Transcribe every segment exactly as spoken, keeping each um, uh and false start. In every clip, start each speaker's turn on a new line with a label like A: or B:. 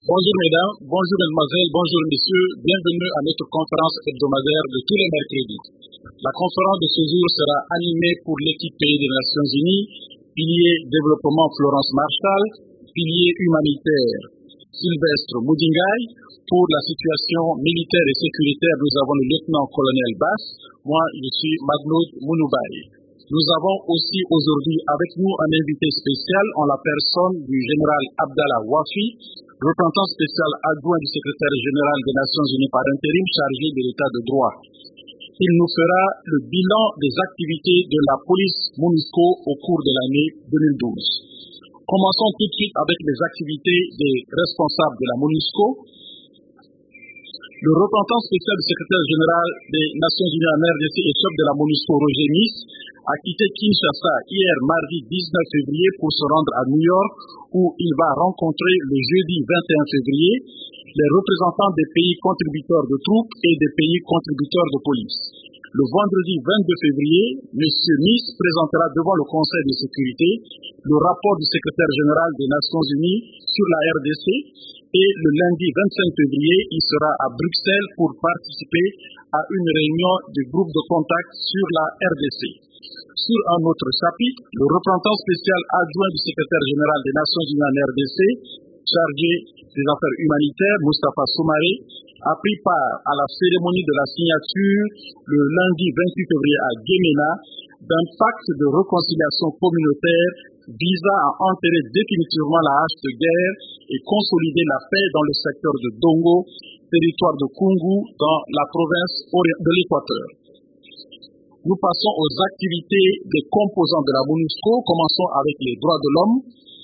A: Bonjour mesdames, bonjour mesdemoiselles, bonjour messieurs, bienvenue à notre conférence hebdomadaire de tous les mercredis. La conférence de ce jour sera animée pour l'équipe pays des Nations Unies, pilier développement Florence Marshall, pilier humanitaire Sylvestre Moudingaï. Pour la situation militaire et sécuritaire, nous avons le lieutenant-colonel Bass, moi je suis Magnoud Mounoubaï. Nous avons aussi aujourd'hui avec nous un invité spécial en la personne du général Abdallah Wafi, représentant spécial adjoint du secrétaire général des Nations Unies par intérim chargé de l'état de droit. Il nous fera le bilan des activités de la police MONUSCO au cours de l'année deux mille douze. Commençons tout de suite avec les activités des responsables de la MONUSCO. Le représentant spécial du secrétaire général des Nations Unies en R D C et chef de la MONUSCO, Roger Miss, a quitté Kinshasa hier mardi dix-neuf février pour se rendre à New York où il va rencontrer le jeudi vingt et un février les représentants des pays contributeurs de troupes et des pays contributeurs de police. Le vendredi vingt-deux février, M. Miss présentera devant le Conseil de sécurité le rapport du secrétaire général des Nations Unies sur la R D C et le lundi vingt-cinq février, il sera à Bruxelles pour participer à une réunion du groupe de contact sur la R D C. Sur un autre chapitre, le représentant spécial adjoint du secrétaire général des Nations Unies en R D C, chargé des affaires humanitaires, Moustapha Soumaré, a pris part à la cérémonie de la signature le lundi vingt-huit février à Guémena d'un pacte de réconciliation communautaire visant à enterrer définitivement la hache de guerre et consolider la paix dans le secteur de Dongo, territoire de Kungu, dans la province de l'Équateur. Nous passons aux activités des composants de la MONUSCO. Commençons avec les droits de l'homme.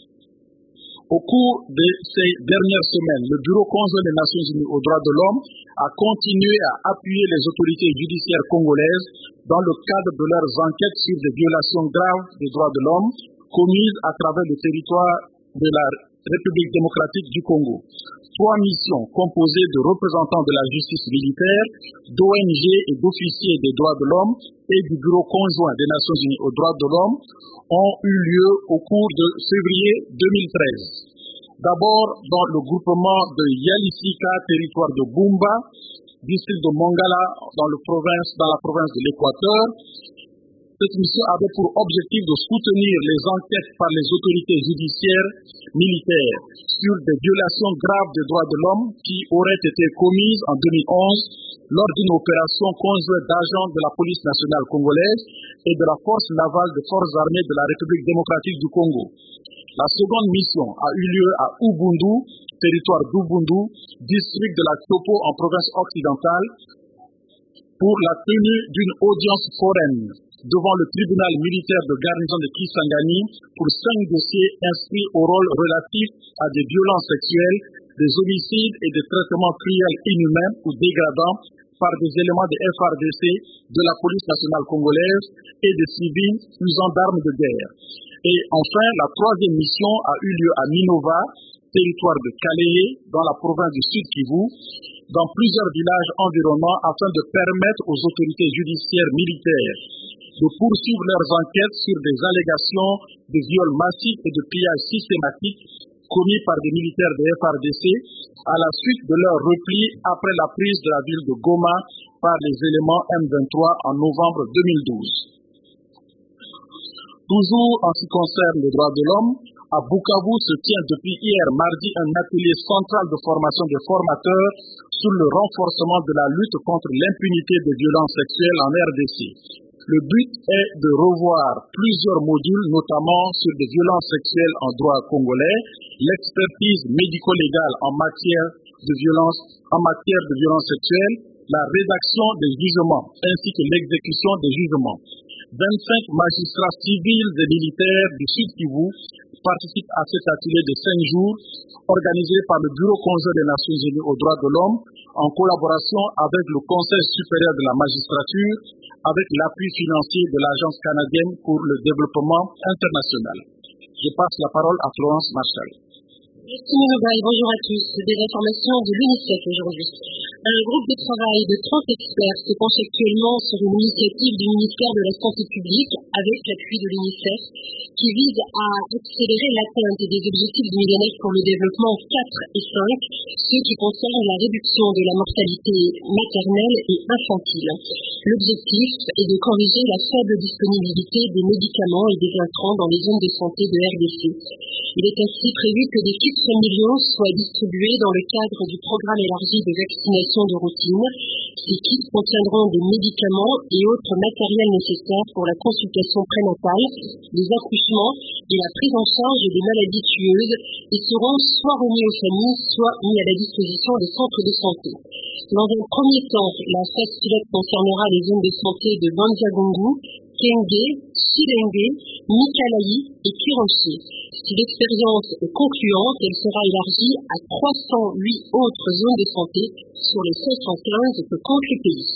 A: Au cours de ces dernières semaines, le Bureau conjoint des Nations Unies aux droits de l'homme a continué à appuyer les autorités judiciaires congolaises dans le cadre de leurs enquêtes sur des violations graves des droits de l'homme commises à travers le territoire de la République démocratique du Congo. Trois missions composées de représentants de la justice militaire, d'O N G et d'officiers des droits de l'homme et du Bureau conjoint des Nations Unies aux droits de l'homme ont eu lieu au cours de février deux mille treize. D'abord dans le groupement de Yalisika, territoire de Bumba, district de Mongala, dans, le province, dans la province de l'Équateur. Cette mission avait pour objectif de soutenir les enquêtes par les autorités judiciaires militaires sur des violations graves des droits de l'homme qui auraient été commises en deux mille onze lors d'une opération conjointe d'agents de la police nationale congolaise et de la force navale des forces armées de la République démocratique du Congo. La seconde mission a eu lieu à Ubundu, territoire d'Ubundu, district de la Topo en province occidentale, pour la tenue d'une audience foraine devant le tribunal militaire de garnison de Kisangani pour cinq dossiers inscrits au rôle relatif à des violences sexuelles, des homicides et des traitements cruels, inhumains ou dégradants par des éléments de F R D C, de la police nationale congolaise et des civils usant d'armes de guerre. Et enfin, la troisième mission a eu lieu à Minova, territoire de Kaleye, dans la province du Sud Kivu, dans plusieurs villages environnants afin de permettre aux autorités judiciaires militaires de poursuivre leurs enquêtes sur des allégations de viols massifs et de pillages systématiques commis par des militaires de F R D C à la suite de leur repli après la prise de la ville de Goma par les éléments M vingt-trois en novembre deux mille douze. Toujours en ce qui concerne les droits de l'homme, à Bukavu se tient depuis hier mardi un atelier central de formation des formateurs sur le renforcement de la lutte contre l'impunité des violences sexuelles en R D C. Le but est de revoir plusieurs modules, notamment sur les violences sexuelles en droit congolais, l'expertise médico-légale en matière de violence, en matière de violences sexuelles, la rédaction des jugements ainsi que l'exécution des jugements. vingt-cinq magistrats civils et militaires du Sud Kivu participent à cet atelier de cinq jours organisé par le Bureau conjoint des Nations Unies aux droits de l'homme en collaboration avec le Conseil supérieur de la magistrature, avec l'appui financier de l'Agence canadienne pour le développement international. Je passe la parole à Florence Marshall.
B: Merci Mounoubaï, bonjour à tous. Des informations de l'UNICEF aujourd'hui. Un groupe de travail de trente experts se penche actuellement sur une initiative du ministère de la Santé publique avec l'appui de l'UNICEF qui vise à accélérer l'atteinte des objectifs du millénaire pour le développement quatre et cinq, ceux qui concernent la réduction de la mortalité maternelle et infantile. L'objectif est de corriger la faible disponibilité des médicaments et des intrants dans les zones de santé de R D C. Il est ainsi prévu que des kits familiaux soient distribués dans le cadre du programme élargi de vaccination de routine. Ces kits contiendront des médicaments et autres matériels nécessaires pour la consultation prénatale, les accouchements et la prise en charge des maladies tueuses et seront soit remis aux familles, soit mis à la disposition des centres de santé. Dans un premier temps, la phase pilote concernera les zones de santé de Bandiagungu, Kenge, Chilenge, Mikalayi et Kiroshi. Si l'expérience est concluante, elle sera élargie à trois cent huit autres zones de santé sur les cinq cent quinze que compte le pays.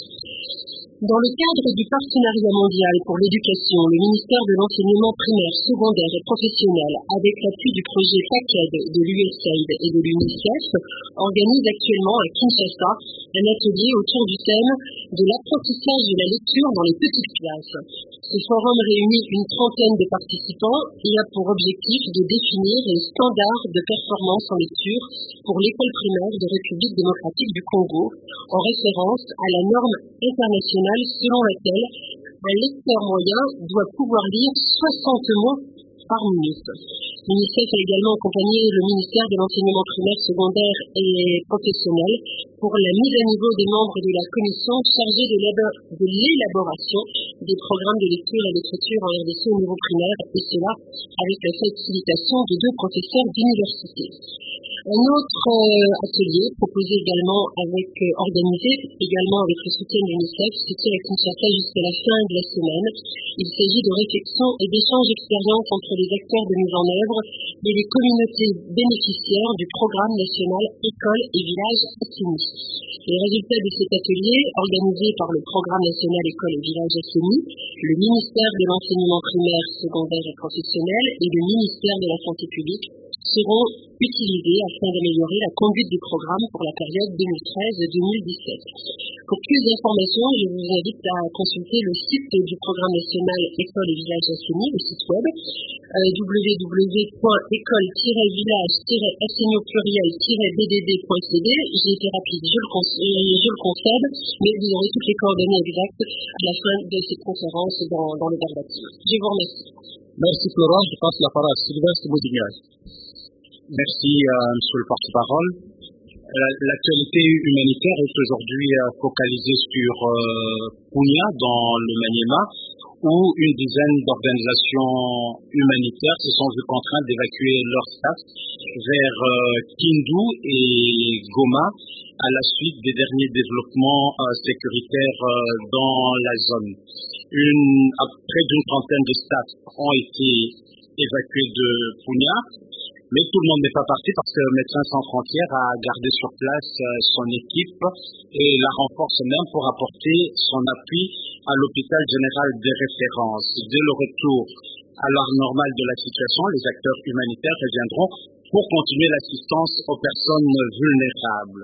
B: Dans le cadre du partenariat mondial pour l'éducation, le ministère de l'enseignement primaire, secondaire et professionnel, avec l'appui du projet PACED de l'U S A I D et de l'UNICEF, organise actuellement à Kinshasa un atelier autour du thème de l'apprentissage de la lecture dans les petites classes. Ce forum réunit une trentaine de participants et a pour objectif de définir les standards de performance en lecture pour l'école primaire de République démocratique du Congo, en référence à la norme internationale selon laquelle un lecteur moyen doit pouvoir lire soixante mots par minute. L'UNICEF a également accompagné le ministère de l'enseignement primaire, secondaire et professionnel pour la mise à niveau des membres de la commission chargée de l'élaboration des programmes de lecture et d'écriture en R D C au niveau primaire, et cela avec la facilitation de deux professeurs d'université. Un autre euh, atelier proposé également avec, euh, organisé également avec le soutien de l'UNICEF, se tient à Kinshasa jusqu'à la fin de la semaine. Il s'agit de réflexions et d'échanges d'expériences entre les acteurs de mise en œuvre et les communautés bénéficiaires du programme national École et Village Assini. Les résultats de cet atelier, organisé par le programme national École et Village Assini, le ministère de l'enseignement primaire, secondaire et professionnel et le ministère de la Santé publique, seront utilisés afin d'améliorer la conduite du programme pour la période deux mille treize deux mille dix-sept. Pour plus d'informations, je vous invite à consulter le site du programme national École et Village Assini, le site web, euh, w w w point école tiret village tiret assini au pluriel tiret b d d point c d. J'ai été rapide, je le, je le concède, mais vous aurez toutes les coordonnées exactes à la fin de cette conférence dans, dans le verbatim. Je vous remercie.
A: Merci Florence, je passe la parole à Sylvestre Moudignas. Merci, euh, monsieur le porte-parole. L'actualité humanitaire est aujourd'hui focalisée sur euh, Punya, dans le Maniema, où une dizaine d'organisations humanitaires se sont vues contraintes d'évacuer leur staff vers euh, Kindu et Goma à la suite des derniers développements euh, sécuritaires euh, dans la zone. Une, près d'une trentaine de staff ont été évacués de Punya. Mais tout le monde n'est pas parti parce que Médecins sans frontières a gardé sur place son équipe et la renforce même pour apporter son appui à l'hôpital général de référence. Dès le retour à l'heure normale de la situation, les acteurs humanitaires reviendront pour continuer l'assistance aux personnes vulnérables.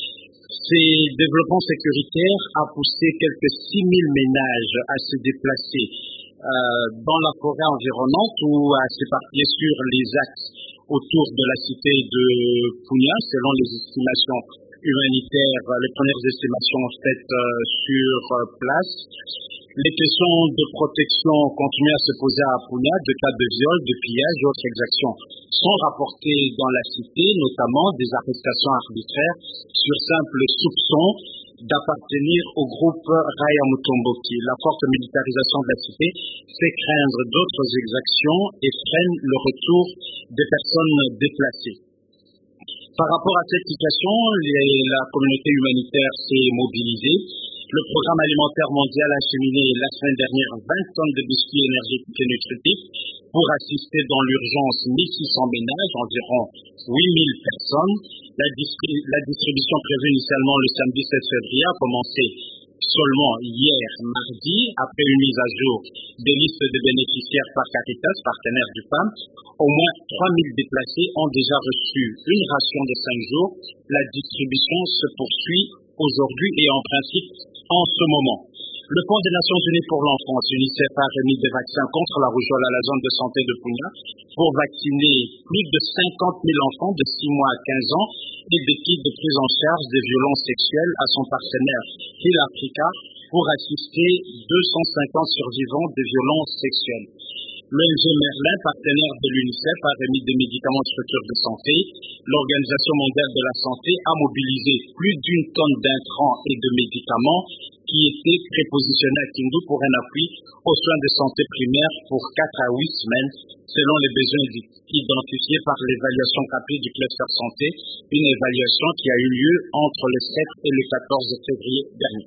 A: Ces développements sécuritaires ont poussé quelques six mille ménages à se déplacer euh, dans la forêt environnante ou à s'éparpiller sur les axes autour de la cité de Punya, selon les estimations humanitaires, les premières estimations faites euh, sur euh, place. Les questions de protection continuent à se poser à Punya. De cas de viol, de pillage et autres exactions sont rapportées dans la cité, notamment des arrestations arbitraires sur simple soupçon d'appartenir au groupe Raya Mutomboki. La forte militarisation de la cité fait craindre d'autres exactions et freine le retour des personnes déplacées. Par rapport à cette situation, les, la communauté humanitaire s'est mobilisée. Le programme alimentaire mondial a acheminé la semaine dernière vingt tonnes de biscuits énergétiques et nutritifs pour assister dans l'urgence mille six cents ménages, environ huit mille personnes. La, distri- la distribution prévue initialement le samedi sept février a commencé seulement hier, mardi, après une mise à jour des listes de bénéficiaires par Caritas, partenaire du P A M. Au moins trois mille déplacés ont déjà reçu une ration de cinq jours. La distribution se poursuit aujourd'hui et en principe en ce moment. Le Fonds des Nations Unies pour l'enfance, UNICEF, a remis des vaccins contre la rougeole à la zone de santé de Punya pour vacciner plus de cinquante mille enfants de six mois à quinze ans et des kits de prise en charge des violences sexuelles à son partenaire Heal Africa pour assister deux cent cinquante survivants des violences sexuelles. L'O N G Merlin, partenaire de l'UNICEF, a remis des médicaments de structures de santé. L'Organisation mondiale de la santé a mobilisé plus d'une tonne d'intrants et de médicaments qui étaient prépositionnés à Kindu pour un appui aux soins de santé primaires pour quatre à huit semaines, selon les besoins identifiés par l'évaluation rapide du cluster santé, une évaluation qui a eu lieu entre le sept et le quatorze février dernier.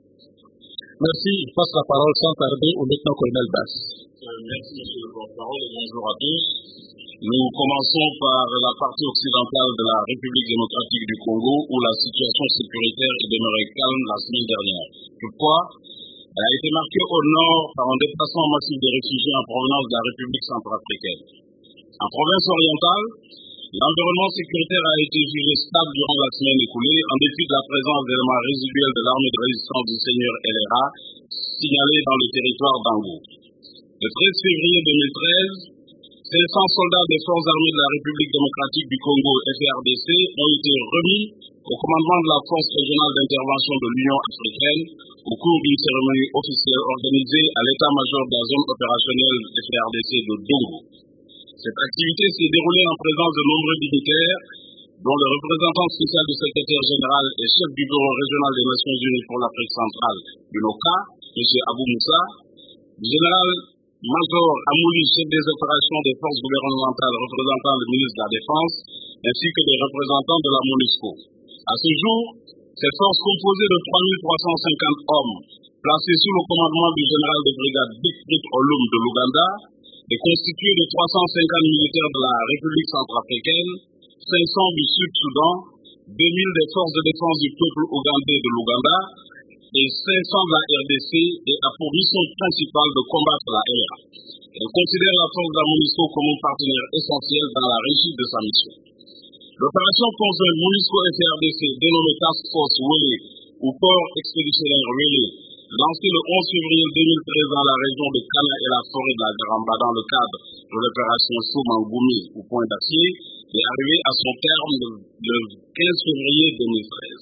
A: Merci. Je passe la parole sans tarder au lieutenant-colonel Bass.
C: Euh, merci, monsieur le porte-parole, et bonjour à tous. Nous commençons par la partie occidentale de la République démocratique du Congo, où la situation sécuritaire est demeurée calme la semaine dernière. Toutefois, elle a été marquée au nord par un déplacement massif des réfugiés en provenance de la République centrafricaine. En province orientale, l'environnement sécuritaire a été jugé stable durant la semaine écoulée, en dépit de la présence d'éléments résiduels de l'armée de résistance du Seigneur L R A signalés dans le territoire d'Ango. Le treize février deux mille treize, cinq cents soldats des forces armées de la République démocratique du Congo, F R D C, ont été remis au commandement de la force régionale d'intervention de l'Union africaine au cours d'une cérémonie officielle organisée à l'état-major de la zone opérationnelle F R D C de Dongo. Cette activité s'est déroulée en présence de nombreux dignitaires, dont le représentant spécial du secrétaire général et chef du bureau régional des Nations Unies pour l'Afrique centrale, du N O C A, M. Abou Moussa, le général Major Amouli, chef des opérations des forces gouvernementales représentant le ministre de la Défense, ainsi que des représentants de la MONUSCO. À ce jour, cette force composée de trois mille trois cent cinquante hommes, placés sous le commandement du général de brigade Bikrit Olum de l'Ouganda, est constituée de trois cent cinquante militaires de la République centrafricaine, cinq cents du Sud-Soudan, deux mille des forces de défense du peuple ougandais de l'Ouganda, et cinq cents de la R D C et a pour mission principale de combattre la L R A. Elle considère la force de la MONUSCO comme un partenaire essentiel dans la réussite de sa mission. L'opération conjointe MONUSCO-F R D C, dénommée Task Force Wele ou Port expéditionnaire Wele, lancée le onze février deux mille treize dans la région de Kana et la forêt de la Garamba dans le cadre de l'opération Soumangumi ou Point d'Acier, est arrivée à son terme le, le quinze février deux mille treize.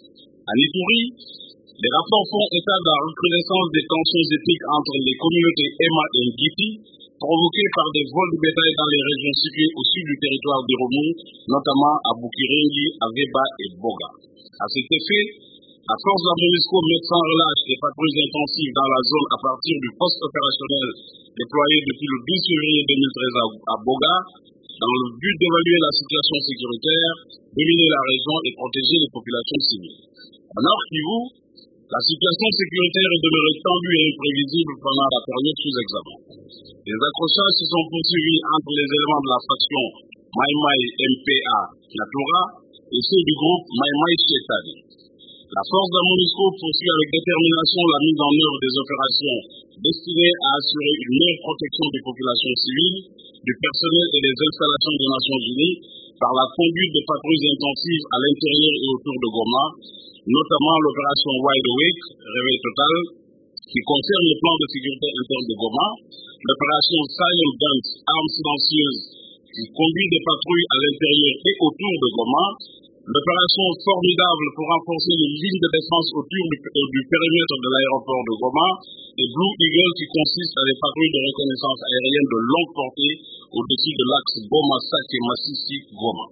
C: À Nituri, les rapports font état de la recrudescence des tensions ethniques entre les communautés Emma et Ngiti, provoquées par des vols de bétail dans les régions situées au sud du territoire du Romou, notamment à Bukirengi, à Veba et Boga. À cet effet, la force de la MONUSCO met sans relâche des patrouilles intensives dans la zone à partir du poste opérationnel déployé depuis le douze février deux mille treize à Boga, dans le but d'évaluer la situation sécuritaire, dominer la région et protéger les populations civiles. En Nord Kivu, la situation sécuritaire est demeurée tendue et imprévisible pendant la période sous examen. Les accrochages se sont poursuivis entre les éléments de la faction Mai Mai M P A Natura et ceux du groupe Mai Mai Chetadi. La force de la MONUSCO poursuit avec détermination la mise en œuvre des opérations destinées à assurer une meilleure protection des populations civiles, du personnel et des installations des Nations Unies par la conduite de patrouilles intensives à l'intérieur et autour de Goma, notamment l'opération Wide Awake, réveil total, qui concerne le plan de sécurité interne de Goma, l'opération Silent Guns, armes silencieuses, qui conduit des patrouilles à l'intérieur et autour de Goma, l'opération Formidable pour renforcer les lignes de défense autour du, euh, du périmètre de l'aéroport de Goma, et Blue Eagle qui consiste à des patrouilles de reconnaissance aérienne de longue portée au-dessus de l'axe Goma-Sake-Massissi-Goma.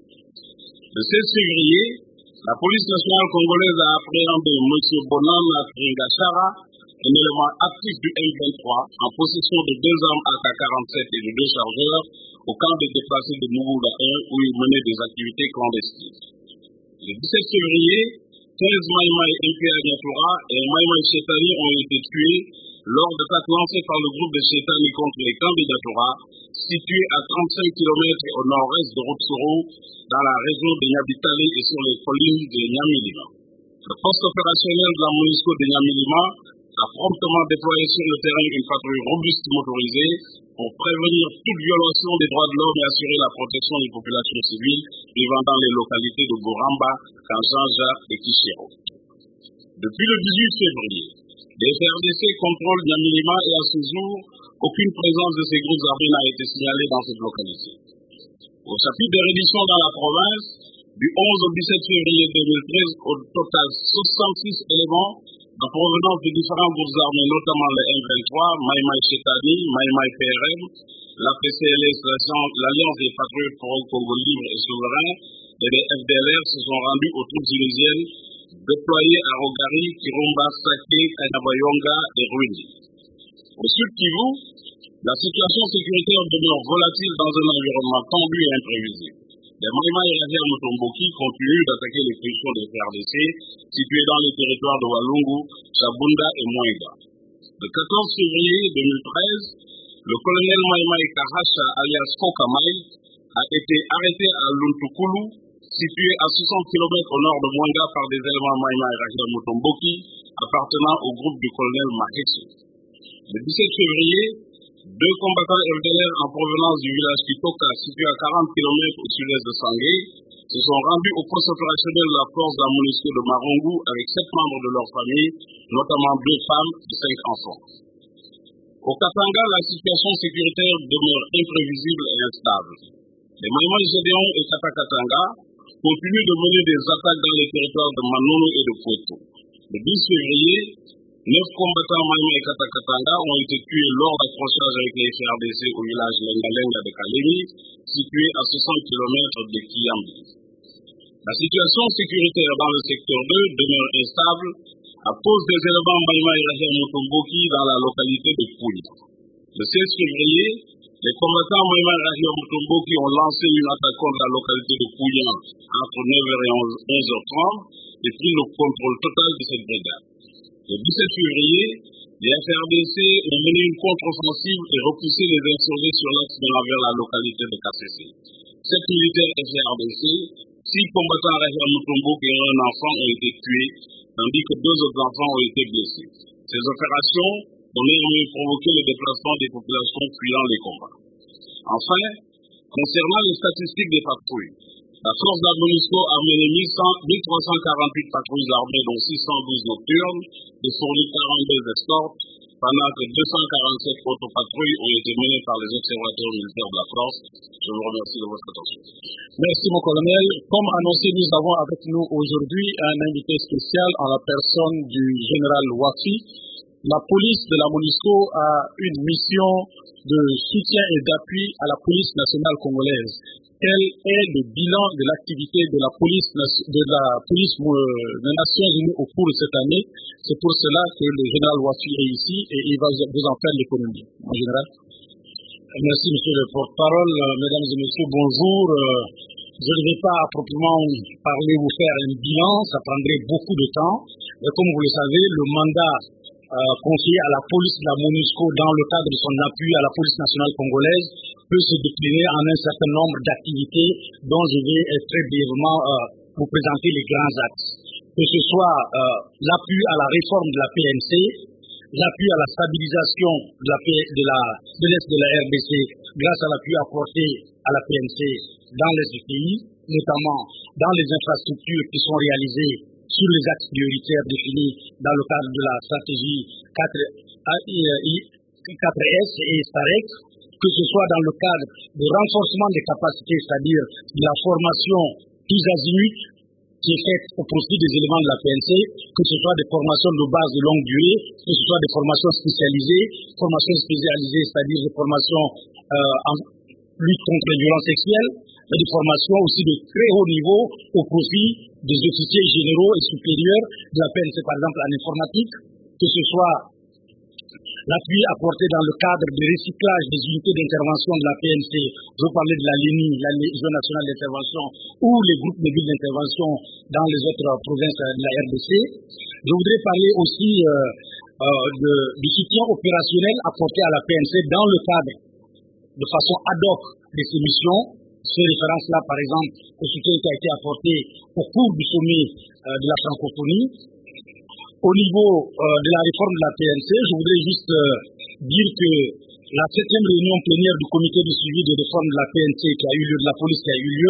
C: Le seize février, la police nationale congolaise a appréhendé M. Bonama Tringachara, un élément actif du M vingt-trois, en possession de deux armes A K quarante-sept et de deux chargeurs, au camp des déplacés de Mougoula un, où il menait des activités clandestines. Le dix-sept février, quinze Maïmaï M P A Niatura et Maïmaï Chetani ont été tués lors d'attaques lancées par le groupe de Chetani contre les camps de Niatura, situés à trente-cinq kilomètres au nord-est de Rotsoro, dans la région de Nyabitali et sur les collines de Nyamilima. Le poste opérationnel de la MONUSCO de Nyamilima a promptement déployé sur le terrain une patrouille robuste motorisée pour prévenir toute violation des droits de l'homme et assurer la protection des populations civiles vivant dans les localités de Goramba, Kanjanja et Kishiro. Depuis le dix-huit février, les F R D C contrôlent Nyamilima et à ce jour, aucune présence de ces groupes armés n'a été signalée dans cette localité. Au chapitre des redditions dans la province, du onze au dix-sept février deux mille treize, au total soixante-six éléments en provenance de différents groupes armés, notamment les M vingt-trois, Maïmaï Chetani, Maïmaï P R M, la P C L S, l'Alliance des Patriotes pour le Congo libre et souverain, et les F D L R se sont rendus aux troupes tunisiennes déployées à Rogari, Kirumba, Saké, Kanyabayonga et Rwindi. Au sud Kivu, la situation sécuritaire demeure volatile dans un environnement tendu et imprévisible. Les Maïmaï et Rahia Mutomboki continuent d'attaquer les positions des F R D C situées dans les territoires de Walungu, Chabunda et Mwenga. Le quatorze février deux mille treize, le colonel Maïmaï Kahasha alias Kokamai a été arrêté à Luntukulu, situé à soixante kilomètres au nord de Mwenga par des éléments Maïmaï et Rahia Mutomboki appartenant au groupe du colonel Mahesu. Le dix-sept février, deux combattants F D L R en provenance du village Kitoka, situé à quarante kilomètres au sud-est de Sangué, se sont rendus au poste opérationnel de la force de la MONUSCO de Marungu avec sept membres de leur famille, notamment deux femmes et cinq enfants. Au Katanga, la situation sécuritaire demeure imprévisible et instable. Les Maïmaï Gédéon et Katakatanga continuent de mener des attaques dans les territoires de Manono et de Kweto. Le dix février, neuf combattants Maïmaï et Katakatanga ont été tués lors d'accrochages avec les F R D C au village Lengalenga de Kalemi, situé à soixante kilomètres de Kiyambi. La situation sécuritaire dans le secteur deux demeure instable à cause des éléments Maïmaï et Rahia Mutomboki dans la localité de Pouya. Le seize février, les combattants Maïmaï et Rahia Mutomboki ont lancé une attaque contre la localité de Pouya entre neuf heures et onze heures trente et pris le contrôle total de cette brigade. Le dix-sept février, les F R D C ont mené une contre-offensive et repoussé les insurgés sur l'axe menant vers la localité de K C C. Sept militaires F R D C, six combattants Rahia Mutomboki et un enfant ont été tués, tandis que deux autres enfants ont été blessés. Ces opérations ont néanmoins provoqué le déplacement des populations fuyant les combats. Enfin, concernant les statistiques des patrouilles, la force de la MONUSCO a mené mille trois cent quarante-huit patrouilles armées, dont six cent douze nocturnes, et fourni quarante-deux escortes, pendant que deux cent quarante-sept autres patrouilles ont été menées par les observateurs militaires de la force. Je vous remercie de votre attention.
A: Merci mon colonel. Comme annoncé, nous avons avec nous aujourd'hui un invité spécial en la personne du général Wafi. La police de la MONUSCO a une mission de soutien et d'appui à la police nationale congolaise. Quel est le bilan de l'activité de la police de la police des Nations Unies au cours de cette année? C'est pour cela que le général Wafi est ici et il va vous en faire l'économie. Mon général.
D: Merci, monsieur le porte-parole. Mesdames et messieurs, bonjour. Je ne vais pas proprement parler, vous faire un bilan, ça prendrait beaucoup de temps. Et comme vous le savez, le mandat euh, confié à la police de la MONUSCO dans le cadre de son appui à la police nationale congolaise peut se décliner en un certain nombre d'activités dont je vais très brièvement euh, vous présenter les grands axes. Que ce soit euh, l'appui à la réforme de la P N C, l'appui à la stabilisation de la de la de l'Est de la R D C grâce à l'appui apporté à la P N C dans l'Est du pays, notamment dans les infrastructures qui sont réalisées sur les axes prioritaires définis dans le cadre de la stratégie quatre S et STAREC, que ce soit dans le cadre du renforcement des capacités, c'est-à-dire de la formation tous azimuts qui est faite au profit des éléments de la P N C, que ce soit des formations de base de longue durée, que ce soit des formations spécialisées, formations spécialisées, c'est-à-dire des formations euh, en lutte contre les violences sexuelles, et des formations aussi de très haut niveau au profit des officiers généraux et supérieurs de la P N C, par exemple en informatique, que ce soit l'appui apporté dans le cadre du recyclage des unités d'intervention de la P N C. Je veux parler de la L E N I, la Légion nationale d'intervention, ou les groupes mobiles d'intervention dans les autres provinces de la R D C. Je voudrais parler aussi euh, euh, de, du soutien opérationnel apporté à la P N C dans le cadre, de façon ad hoc, de ces missions. Je fais référence là, par exemple, au soutien qui a été apporté au cours du sommet euh, de la francophonie. Au niveau euh, de la réforme de la P N C, je voudrais juste euh, dire que la septième réunion plénière du comité de suivi de réforme de la P N C qui a eu lieu, de la police qui a eu lieu,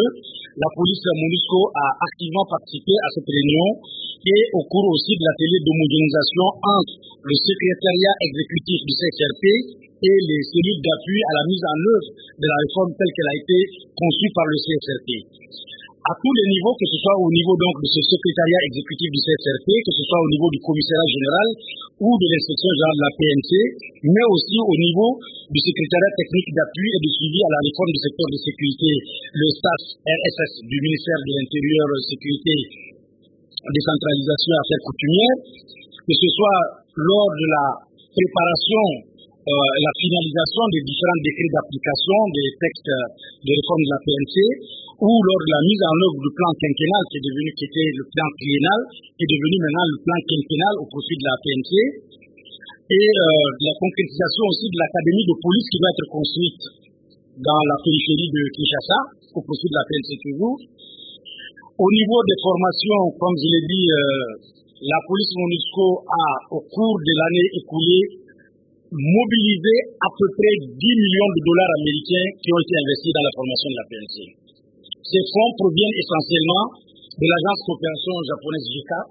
D: la police MONUSCO a activement participé à cette réunion et au cours aussi de l'atelier d'homogénéisation entre le secrétariat exécutif du C S R P et les cellules d'appui à la mise en œuvre de la réforme telle qu'elle a été conçue par le C S R P. À tous les niveaux, que ce soit au niveau donc de ce secrétariat exécutif du C S R P, que ce soit au niveau du commissariat général ou de l'inspection générale de la P N C, mais aussi au niveau du secrétariat technique d'appui et de suivi à la réforme du secteur de sécurité, le S A S R S S du ministère de l'Intérieur, Sécurité, Décentralisation et Affaires coutumières, que ce soit lors de la préparation, euh, la finalisation des différents décrets d'application des textes de réforme de la P N C, ou lors de la mise en œuvre du plan quinquennal qui est devenu, qui était le plan triennal, qui est devenu maintenant le plan quinquennal au profit de la P N C, et euh, la concrétisation aussi de l'académie de police qui va être construite dans la périphérie de Kinshasa, au profit de la P N C toujours. Au niveau des formations, comme je l'ai dit, euh, la police MONUSCO a, au cours de l'année écoulée, mobilisé à peu près dix millions de dollars américains qui ont été investis dans la formation de la P N C. Ces fonds proviennent essentiellement de l'agence de coopération japonaise J I C A,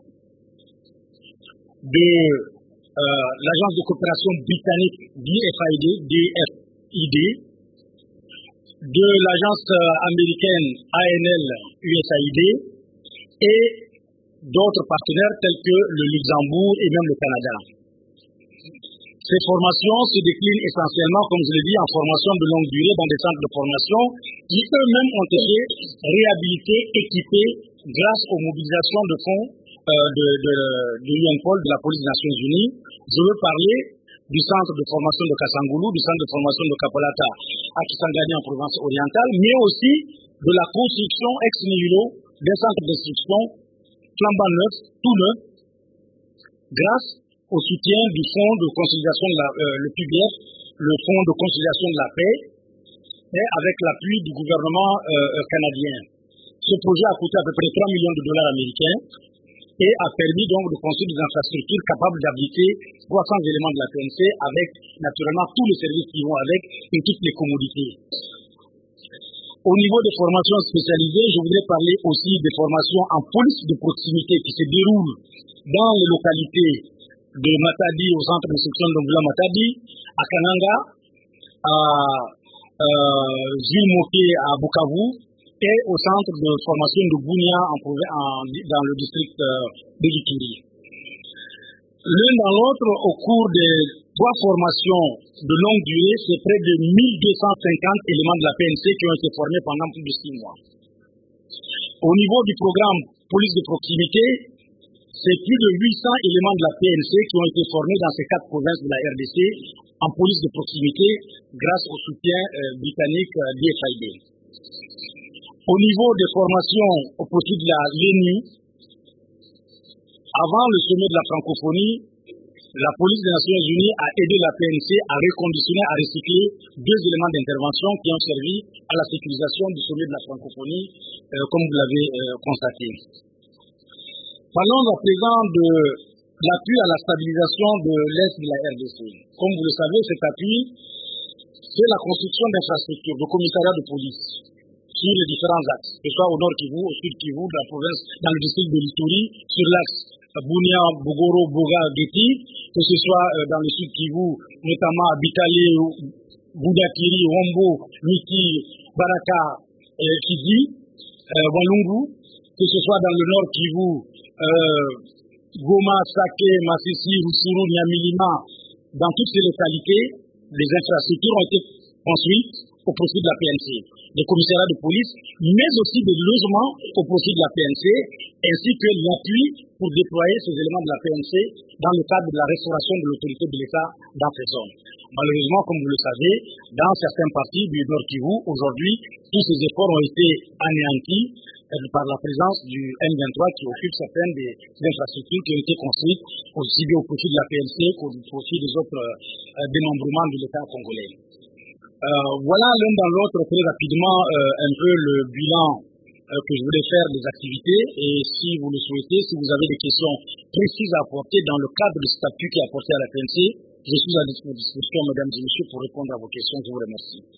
D: de euh, l'agence de coopération britannique D F I D, D F I D, de l'agence américaine A N L U S A I D et d'autres partenaires tels que le Luxembourg et même le Canada. Ces formations se déclinent essentiellement, comme je l'ai dit, en formation de longue durée dans des centres de formation qui eux-mêmes ont été réhabilités, équipés grâce aux mobilisations de fonds euh, de, de, de l'U N P O L, de la police des Nations Unies. Je veux parler du centre de formation de Kassangoulou, du centre de formation de Kapalata à Kisangani en province orientale, mais aussi de la construction ex nihilo d'un centre d'instruction flambant neuf, tout neuf, grâce au soutien du Fonds de consolidation de la, euh, le P U B F, le Fonds de consolidation de la paix, et avec l'appui du gouvernement euh, canadien. Ce projet a coûté à peu près trois millions de dollars américains et a permis donc de construire des infrastructures capables d'abriter trois cents éléments de la P N C avec naturellement tous les services qui vont avec et toutes les commodités. Au niveau des formations spécialisées, je voudrais parler aussi des formations en police de proximité qui se déroulent dans les localités de Matadi au centre de section d'Ombula Matadi, à Kananga, à euh, Zilmoké à Bukavu et au centre de formation de Bunia en, en, dans le district euh, de Ituri. L'un dans l'autre, au cours des trois formations de longue durée, c'est près de mille deux cent cinquante éléments de la P N C qui ont été formés pendant plus de six mois. Au niveau du programme police de proximité, c'est plus de huit cents éléments de la P N C qui ont été formés dans ces quatre provinces de la R D C en police de proximité grâce au soutien euh, britannique euh, D F I D. Au niveau des formations au profit de la L E N U, avant le sommet de la francophonie, la police des Nations Unies a aidé la P N C à reconditionner, à recycler deux éléments d'intervention qui ont servi à la sécurisation du sommet de la francophonie, euh, comme vous l'avez euh, constaté. Parlons à présent de l'appui à la stabilisation de l'Est de la R D C. Comme vous le savez, cet appui, c'est la construction d'infrastructures, de commissariats de police sur les différents axes, que ce soit au nord Kivu, au sud Kivu, dans la province, dans le district de l'Ituri, sur l'axe Bunia, Bogoro, Boga, Geti, que ce soit dans le sud Kivu, notamment à Bitale, Boudakiri, Wombo, Miki, Baraka, euh, Kizi, euh, Walungu, que ce soit dans le nord Kivu, euh, Goma, Sake, Massissi, Roussuru, Nyamilima, dans toutes ces localités, les infrastructures ont été construites au profit de la P N C, des commissariats de police, mais aussi des logements au profit de la P N C, ainsi que l'appui pour déployer ces éléments de la P N C dans le cadre de la restauration de l'autorité de l'État dans ces zones. Malheureusement, comme vous le savez, dans certaines parties du Nord Kivu, aujourd'hui, tous ces efforts ont été anéantis par la présence du M vingt-trois qui occupe certaines des infrastructures qui ont été construites aussi bien au profit de la P N C qu'au profit des autres euh, démembrements de l'État congolais. Euh, voilà l'un dans l'autre très rapidement euh, un peu le bilan euh, que je voulais faire des activités, et si vous le souhaitez, si vous avez des questions précises à apporter dans le cadre du statut qui est apporté à la P N C, je suis à disposition, mesdames et messieurs, pour répondre à vos questions. Je vous remercie.